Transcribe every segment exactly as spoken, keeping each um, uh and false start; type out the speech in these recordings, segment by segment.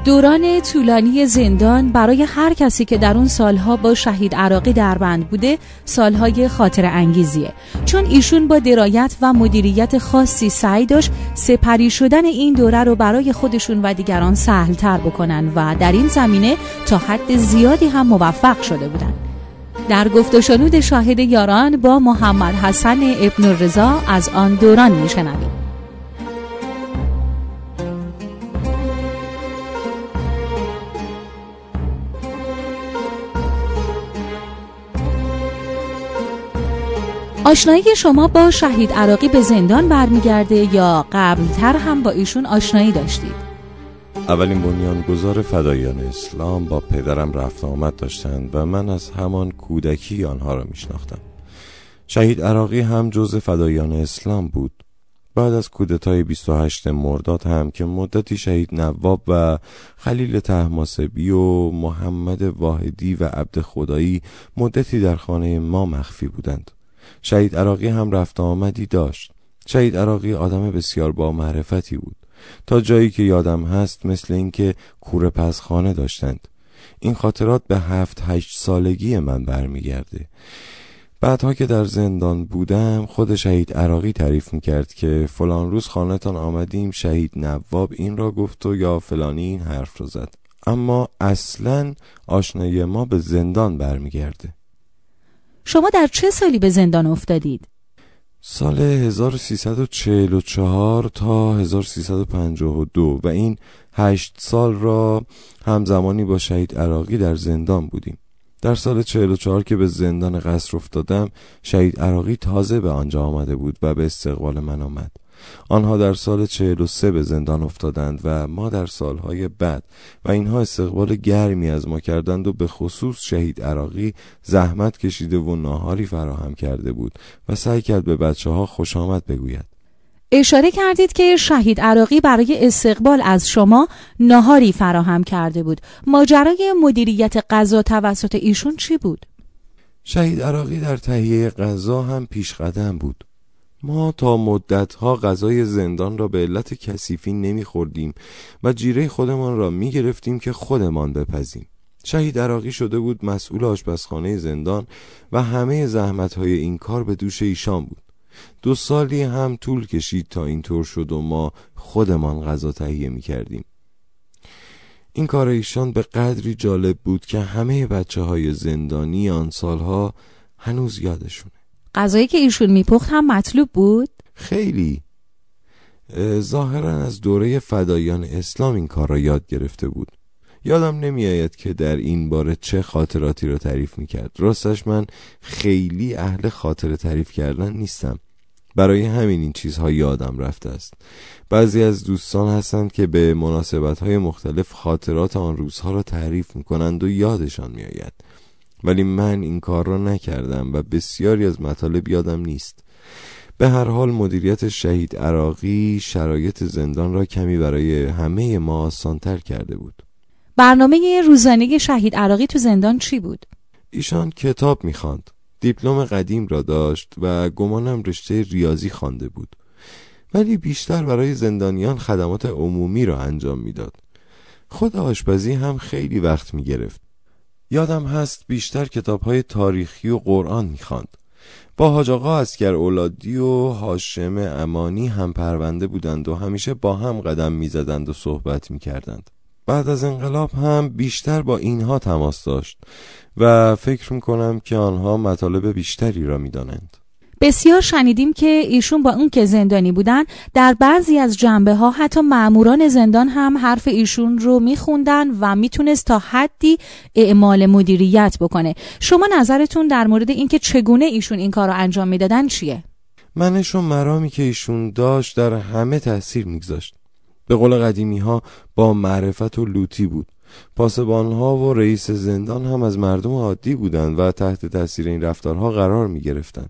دوران طولانی زندان برای هر کسی که در اون سالها با شهید عراقی در بند بوده سالهای خاطره انگیزیه، چون ایشون با درایت و مدیریت خاصی سعی داشت سپری شدن این دوره رو برای خودشون و دیگران سهل‌تر بکنن و در این زمینه تا حد زیادی هم موفق شده بودن. در گفت و شنود شاهد یاران با محمد حسن ابن الرضا از آن دوران میشنویم. آشنایی شما با شهید عراقی به زندان برمیگرده یا قبلتر هم با ایشون آشنایی داشتید؟ اولین بنیانگذار فداییان اسلام با پدرم رفت آمد داشتند و من از همان کودکی آنها را میشناختم. شهید عراقی هم جزء فداییان اسلام بود. بعد از کودتای بیست و هشتم مرداد هم که مدتی شهید نواب و خلیل طهماسبی و محمد واحدی و عبد خدایی مدتی در خانه ما مخفی بودند. شهید عراقی هم رفت آمدی داشت. شهید عراقی آدم بسیار با معرفتی بود، تا جایی که یادم هست مثل اینکه کوره پزخانه داشتند. این خاطرات به هفت هشت سالگی من برمیگرده. بعدها که در زندان بودم خود شهید عراقی تعریف میکرد که فلان روز خانه‌تان آمدیم، شهید نواب این را گفت و یا فلانی این حرف را زد. اما اصلاً آشنایی ما به زندان برمیگرده. شما در چه سالی به زندان افتادید؟ سال هزار و سیصد و چهل و چهار تا هزار و سیصد و پنجاه و دو و این هشت سال را همزمانی با شهید عراقی در زندان بودیم. در سال چهل و چهار که به زندان قصر افتادم، شهید عراقی تازه به آنجا آمده بود و به استقبال من آمد. آنها در سال چهل و سه به زندان افتادند و ما در سالهای بعد و اینها استقبال گرمی از ما کردند و به خصوص شهید عراقی زحمت کشیده و ناهاری فراهم کرده بود و سعی کرد به بچه ها خوش آمد بگوید. اشاره کردید که شهید عراقی برای استقبال از شما ناهاری فراهم کرده بود. ماجرای مدیریت غذا توسط ایشون چی بود؟ شهید عراقی در تهیه غذا هم پیش قدم بود. ما تا مدتها غذای زندان را به علت کثیفی نمیخوردیم و جیره خودمان را میگرفتیم که خودمان بپزیم. شهید عراقی شده بود مسئول آشپزخانه زندان و همه زحمتهای این کار به دوش ایشان بود. دو سالی هم طول کشید تا اینطور شد و ما خودمان غذا تهیه میکردیم. این کار ایشان به قدری جالب بود که همه بچه های زندانی آن سالها هنوز یادشونه. غذایی که ایشون میپخت هم مطلوب بود؟ خیلی. ظاهرا از دوره فداییان اسلام این کار را یاد گرفته بود. یادم نمیآید که در این باره چه خاطراتی را تعریف میکرد. راستش من خیلی اهل خاطره تعریف کردن نیستم. برای همین این چیزها یادم رفته است. بعضی از دوستان هستند که به مناسبت‌های مختلف خاطرات آن روزها را تعریف میکنند و یادشان میآید. ولی من این کار را نکردم و بسیاری از مطالب یادم نیست. به هر حال مدیریت شهید عراقی شرایط زندان را کمی برای همه ما آسان‌تر کرده بود. برنامه روزانه شهید عراقی تو زندان چی بود؟ ایشان کتاب می‌خواند. دیپلم قدیم را داشت و گمانم رشته ریاضی خوانده بود. ولی بیشتر برای زندانیان خدمات عمومی را انجام میداد. خود آشپزی هم خیلی وقت می‌گرفت. یادم هست بیشتر کتاب‌های تاریخی و قرآن می‌خواند. با حاج آقا عسکر اولادی و هاشم امانی هم پرونده بودند و همیشه با هم قدم می‌زدند و صحبت می‌کردند. بعد از انقلاب هم بیشتر با اینها تماس داشت و فکر می‌کنم که آنها مطالب بیشتری را می‌دانند. بسیار شنیدیم که ایشون با اون که زندانی بودن در بعضی از جنبه ها حتی ماموران زندان هم حرف ایشون رو میخوندن و میتونست تا حدی اعمال مدیریت بکنه. شما نظرتون در مورد اینکه چگونه ایشون این کار رو انجام میدادن چیه؟ منش و مرامی که ایشون داشت در همه تأثیر میگذاشت. به قول قدیمی ها با معرفت و لوتی بود. پاسبان ها و رئیس زندان هم از مردم عادی بودند و تحت تأثیر این رفتارها قرار می گرفتند.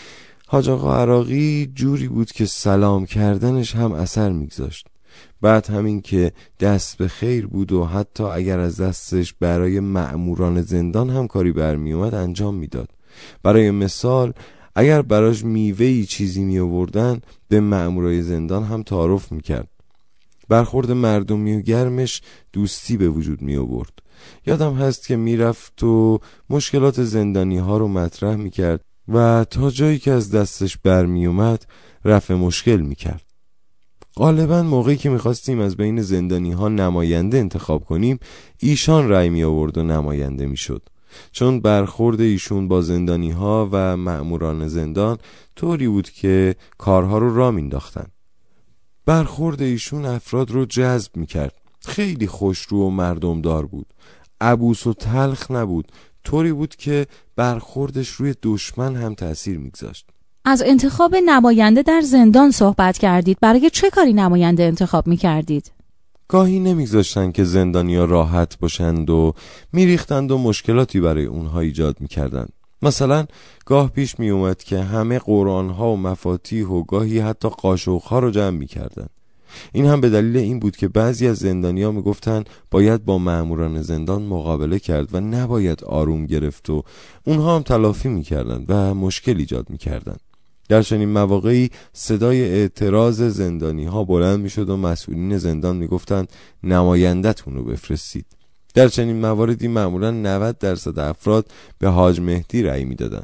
حاج آقا عراقی جوری بود که سلام کردنش هم اثر میگذاشت. بعد همین که دست به خیر بود و حتی اگر از دستش برای مأموران زندان هم کاری برمی اومد انجام میداد. برای مثال اگر براش میوه‌ای چیزی می آوردن به مأمورای زندان هم تعارف میکرد. برخورد مردمی و گرمش دوستی به وجود می آورد. یادم هست که میرفت و مشکلات زندانی ها رو مطرح می کرد و تا جایی که از دستش برمی اومد رفع مشکل می کرد. غالباً موقعی که میخواستیم از بین زندانی ها نماینده انتخاب کنیم، ایشان رأی می آورد و نماینده می شد، چون برخورد ایشون با زندانی ها و مأموران زندان طوری بود که کارها رو راه مینداختن. برخورد ایشون افراد رو جذب می کرد. خیلی خوشرو و مردمدار بود. عبوس و تلخ نبود. طوری بود که برخوردش روی دشمن هم تأثیر میگذاشت. از انتخاب نماینده در زندان صحبت کردید. برای چه کاری نماینده انتخاب میکردید؟ گاهی نمیگذاشتن که زندانیا راحت باشند و میریختند و مشکلاتی برای اونها ایجاد میکردند. مثلا گاه پیش میومد که همه قرآنها و مفاتیح و گاهی حتی قاشقها رو جمع میکردند. این هم به دلیل این بود که بعضی از زندانیا میگفتن باید با مأموران زندان مقابله کرد و نباید آروم گرفت و اونها هم تلافی میکردند و مشکل ایجاد میکردند. در چنین مواقعی صدای اعتراض زندانی ها بلند میشد و مسئولین زندان میگفتند نمایندتون رو بفرستید. در چنین مواردی معمولا نود درصد افراد به حاج مهدی رأی میدادند،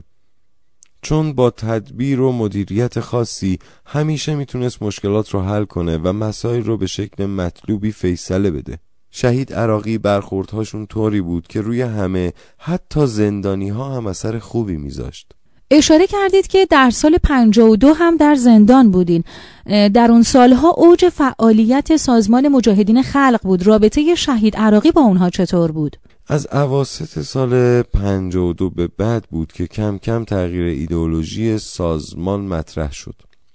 چون با تدبیر و مدیریت خاصی همیشه میتونست مشکلات رو حل کنه و مسائل رو به شکل مطلوبی فیصله بده. شهید عراقی برخوردهاشون طوری بود که روی همه، حتی زندانی ها هم اثر خوبی میذاشت. اشاره کردید که در سال پنجاه و دو هم در زندان بودین. در اون سالها اوج فعالیت سازمان مجاهدین خلق بود. رابطه شهید عراقی با اونها چطور بود؟ از اواسط سال پنجاه و دو به بعد بود که کم کم تغییر ایدئولوژی سازمان مطرح شد.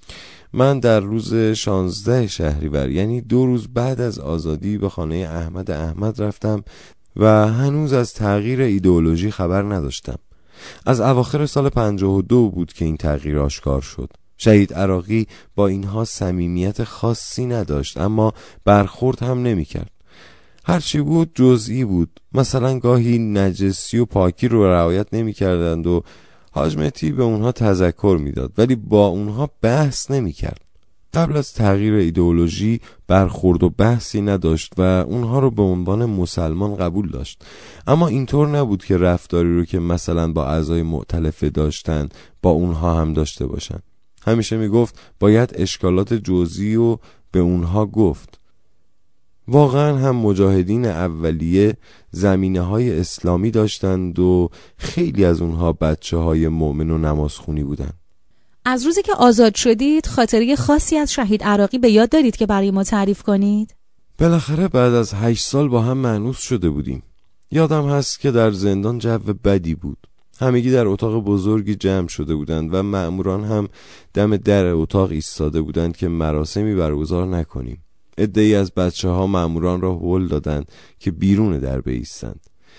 من در روز شانزده شهریور، یعنی دو روز بعد از آزادی، به خانه احمد احمد رفتم و هنوز از تغییر ایدئولوژی خبر نداشتم. از اواخر سال پنجاه و دو بود که این تغییر آشکار شد. شهید عراقی با اینها صمیمیت خاصی نداشت، اما برخورد هم نمی کرد. هرچی بود جزئی بود. مثلا گاهی نجسی و پاکی رو رعایت نمی کردند و حاج مهدی به اونها تذکر می داد، ولی با اونها بحث نمی کرد. قبل از تغییر ایدئولوژی برخورد و بحثی نداشت و اونها رو به عنوان مسلمان قبول داشت. اما اینطور نبود که رفتاری رو که مثلا با اعضای مؤتلفه داشتن با اونها هم داشته باشن. همیشه می گفت باید اشکالات جزئی رو به اونها گفت. واقعا هم مجاهدین اولیه زمینه های اسلامی داشتند و خیلی از اونها بچه های مؤمن و نمازخونی بودند. از روزی که آزاد شدید خاطره خاصی از شهید عراقی به یاد دارید که برای ما تعریف کنید؟ بالاخره بعد از هشت سال با هم مأنوس شده بودیم. یادم هست که در زندان جو بدی بود. همگی در اتاق بزرگی جمع شده بودند و مأموران هم دم در اتاق ایستاده بودند که مراسمی برگزار نکنیم. عده‌ای از بچه ها مأموران را هول دادند که بیرون در بایستند.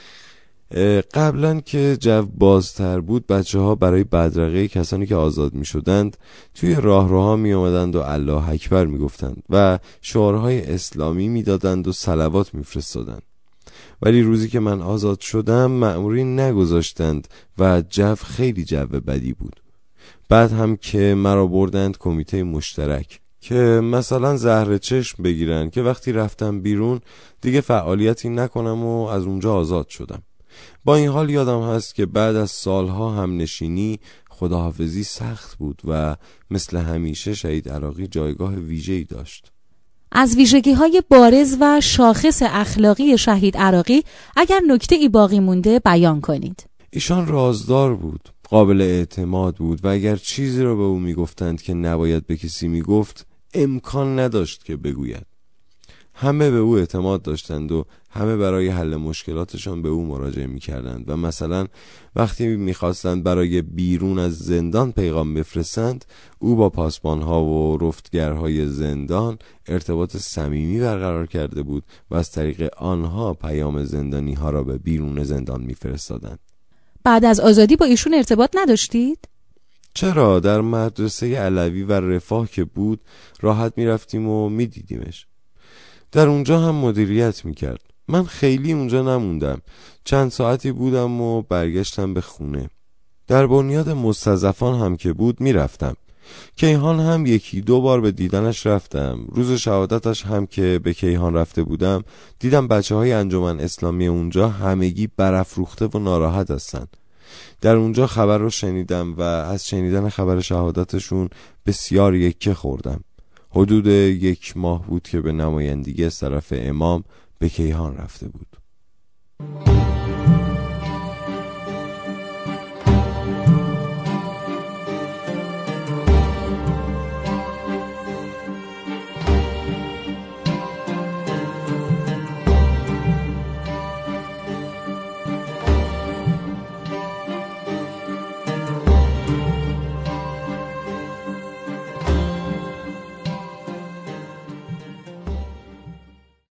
قبلا که جو بازتر بود، بچه ها برای بدرقه کسانی که آزاد می شدند توی راهروها می آمدند و الله اکبر می گفتند و شعارهای اسلامی می دادند و صلوات می فرستادند. ولی روزی که من آزاد شدم مأمورین نگذاشتند و جو خیلی جو بدی بود. بعد هم که مرا بردند کمیته مشترک که مثلا زهر چشم بگیرن که وقتی رفتم بیرون دیگه فعالیتی نکنم و از اونجا آزاد شدم. با این حال یادم هست که بعد از سالها هم نشینی خداحافظی سخت بود و مثل همیشه شهید عراقی جایگاه ویژه‌ای داشت. از ویژگی‌های بارز و شاخص اخلاقی شهید عراقی اگر نکته‌ای باقی مونده بیان کنید. ایشان رازدار بود، قابل اعتماد بود و اگر چیزی را به او میگفتند که نباید به کسی میگفت امکان نداشت که بگوید. همه به او اعتماد داشتند و همه برای حل مشکلاتشان به او مراجعه میکردند و مثلا وقتی میخواستند برای بیرون از زندان پیغام بفرستند، او با پاسبانها و رفتگرهای زندان ارتباط صمیمی برقرار کرده بود و از طریق آنها پیام زندانی ها را به بیرون زندان میفرستادند. بعد از آزادی با ایشون ارتباط نداشتید؟ چرا؟ در مدرسه علوی و رفاه که بود راحت میرفتیم و میدیدیمش. در اونجا هم مدیریت میکرد. من خیلی اونجا نموندم، چند ساعتی بودم و برگشتم به خونه. در بنیاد مستضعفان هم که بود میرفتم. کیهان هم یکی دو بار به دیدنش رفتم. روز شهادتش هم که به کیهان رفته بودم دیدم بچه های انجمن اسلامی اونجا همگی برافروخته و ناراحت هستن. در اونجا خبر رو شنیدم و از شنیدن خبر شهادتشون بسیار یکه خوردم. حدود یک ماه بود که به نمایندگی از طرف امام به کیهان رفته بود.